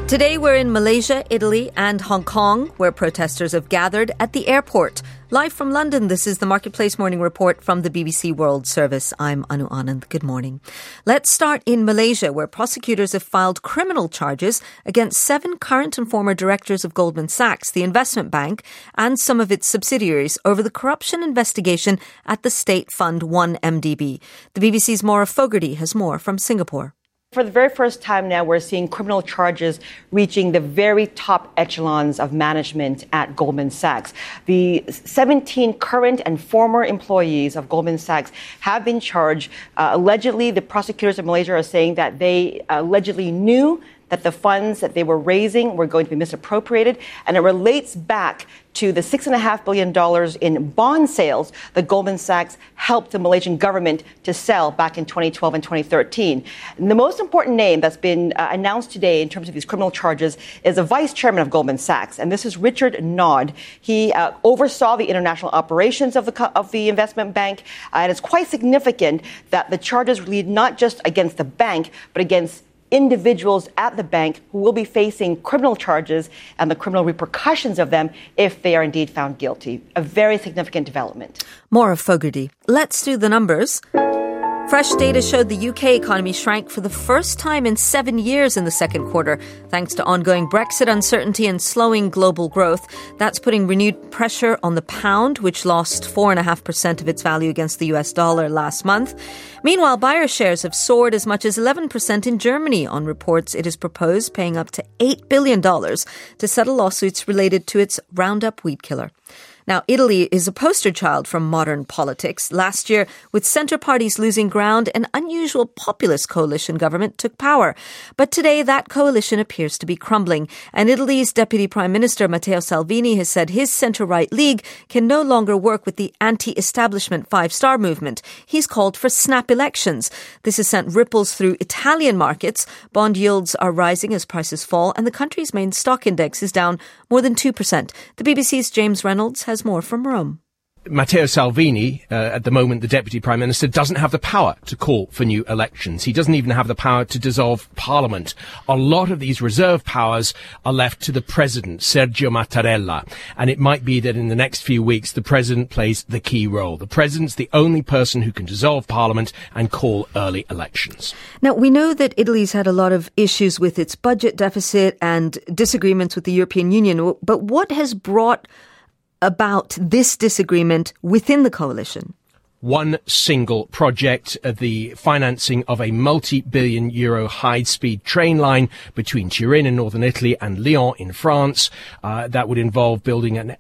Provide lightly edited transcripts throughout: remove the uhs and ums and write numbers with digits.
Today we're in Malaysia, Italy and Hong Kong, where protesters have gathered at the airport. Live from London, this is the Marketplace Morning Report from the BBC World Service. I'm Anu Anand. Good morning. Let's start in Malaysia, where prosecutors have filed criminal charges against 7 current and former directors of Goldman Sachs, the investment bank, and some of its subsidiaries over the corruption investigation at the state fund 1MDB. The BBC's Maura Fogarty has more from Singapore. For the very first time now, we're seeing criminal charges reaching the very top echelons of management at Goldman Sachs. The 17 current and former employees of Goldman Sachs have been charged. Allegedly, the prosecutors in Malaysia are saying that they allegedly knew that the funds that they were raising were going to be misappropriated, and it relates back to the $6.5 billion in bond sales that Goldman Sachs helped the Malaysian government to sell back in 2012 and 2013. And the most important name that's been announced today in terms of these criminal charges is the vice chairman of Goldman Sachs, and this is Richard Nod. He oversaw the international operations of the investment bank, and it's quite significant that the charges lead not just against the bank, but against individuals at the bank who will be facing criminal charges and the criminal repercussions of them if they are indeed found guilty. A very significant development. Maura Fogarty. Let's do the numbers. Fresh data showed the UK economy shrank for the first time in 7 years in the second quarter, thanks to ongoing Brexit uncertainty and slowing global growth. That's putting renewed pressure on the pound, which lost 4.5% of its value against the US dollar last month. Meanwhile, buyer shares have soared as much as 11% in Germany on reports it has proposed paying up to $8 billion to settle lawsuits related to its Roundup weed killer. Now, Italy is a poster child from modern politics. Last year, with centre parties losing ground, an unusual populist coalition government took power. But today, that coalition appears to be crumbling. And Italy's Deputy Prime Minister Matteo Salvini has said his centre-right league can no longer work with the anti-establishment Five-Star movement. He's called for snap elections. This has sent ripples through Italian markets. Bond yields are rising as prices fall, and the country's main stock index is down more than 2%. The BBC's James Reynolds has more from Rome. Matteo Salvini, at the moment the Deputy Prime Minister, doesn't have the power to call for new elections. He doesn't even have the power to dissolve Parliament. A lot of these reserve powers are left to the President, Sergio Mattarella. And it might be that in the next few weeks the President plays the key role. The President's the only person who can dissolve Parliament and call early elections. Now, we know that Italy's had a lot of issues with its budget deficit and disagreements with the European Union. But what has brought about this disagreement within the coalition? One single project, the financing of a multi-billion euro high-speed train line between Turin in northern Italy and Lyon in France. That would involve building an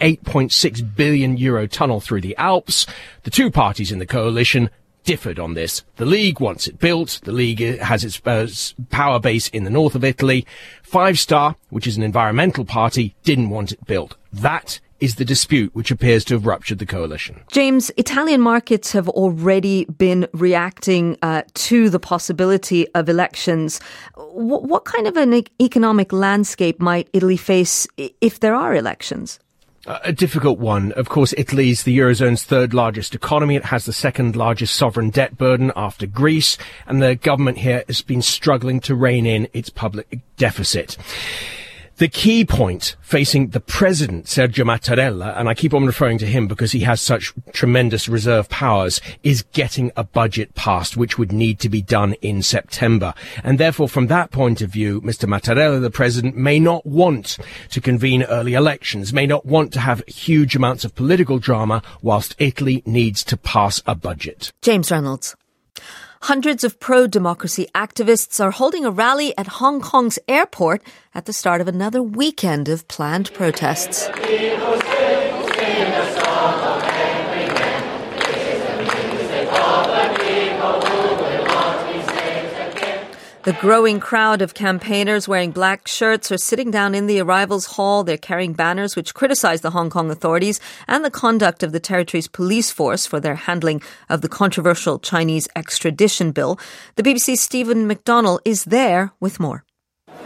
8.6 billion euro tunnel through the Alps. The two parties in the coalition differed on this. The League wants it built. The League has its power base in the north of Italy. Five-Star, which is an environmental party, didn't want it built. That is the dispute which appears to have ruptured the coalition. James, Italian markets have already been reacting to the possibility of elections. What kind of an economic landscape might Italy face if there are elections? A difficult one. Of course, Italy is the Eurozone's third largest economy. It has the second largest sovereign debt burden after Greece, and the government here has been struggling to rein in its public deficit. The key point facing the president, Sergio Mattarella, and I keep on referring to him because he has such tremendous reserve powers, is getting a budget passed, which would need to be done in September. And therefore, from that point of view, Mr. Mattarella, the president, may not want to convene early elections, may not want to have huge amounts of political drama whilst Italy needs to pass a budget. James Reynolds. Hundreds of pro-democracy activists are holding a rally at Hong Kong's airport at the start of another weekend of planned protests. The growing crowd of campaigners wearing black shirts are sitting down in the arrivals hall. They're carrying banners which criticize the Hong Kong authorities and the conduct of the territory's police force for their handling of the controversial Chinese extradition bill. The BBC's Stephen McDonnell is there with more.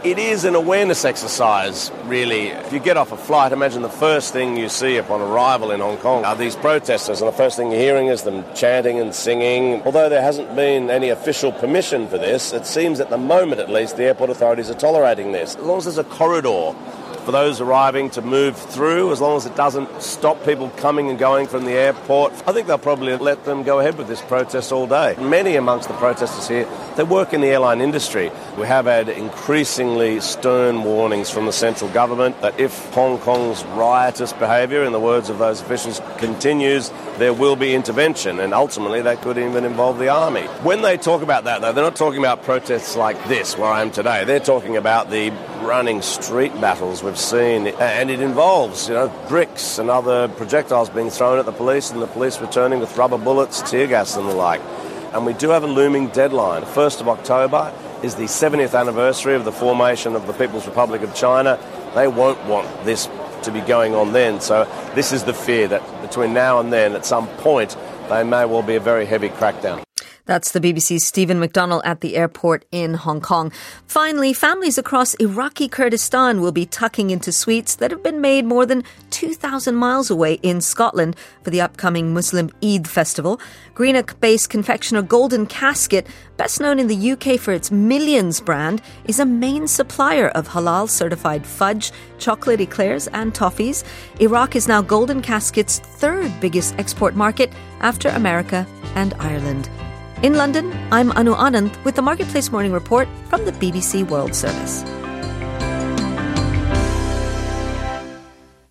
It is an awareness exercise, really. If you get off a flight, imagine the first thing you see upon arrival in Hong Kong are these protesters, and the first thing you're hearing is them chanting and singing. Although there hasn't been any official permission for this, it seems at the moment at least the airport authorities are tolerating this. As long as there's a corridor for those arriving to move through, as long as it doesn't stop people coming and going from the airport, I think they'll probably let them go ahead with this protest all day. Many amongst the protesters here, they work in the airline industry. We have had increasingly stern warnings from the central government that if Hong Kong's riotous behaviour, in the words of those officials, continues, there will be intervention, and ultimately that could even involve the army. When they talk about that, though, they're not talking about protests like this, where I am today. They're talking about the running street battles we've seen, and it involves, bricks and other projectiles being thrown at the police and the police returning with rubber bullets, tear gas and the like. And we do have a looming deadline. 1st of October is the 70th anniversary of the formation of the People's Republic of China. They won't want this to be going on then, so this is the fear that between now and then, at some point, there may well be a very heavy crackdown. That's the BBC's Stephen McDonnell at the airport in Hong Kong. Finally, families across Iraqi Kurdistan will be tucking into suites that have been made more than 2,000 miles away in Scotland for the upcoming Muslim Eid festival. Greenock-based confectioner Golden Casket, best known in the UK for its Millions brand, is a main supplier of halal-certified fudge, chocolate eclairs and toffees. Iraq is now Golden Casket's third biggest export market after America and Ireland. In London, I'm Anu Anand with the Marketplace Morning Report from the BBC World Service.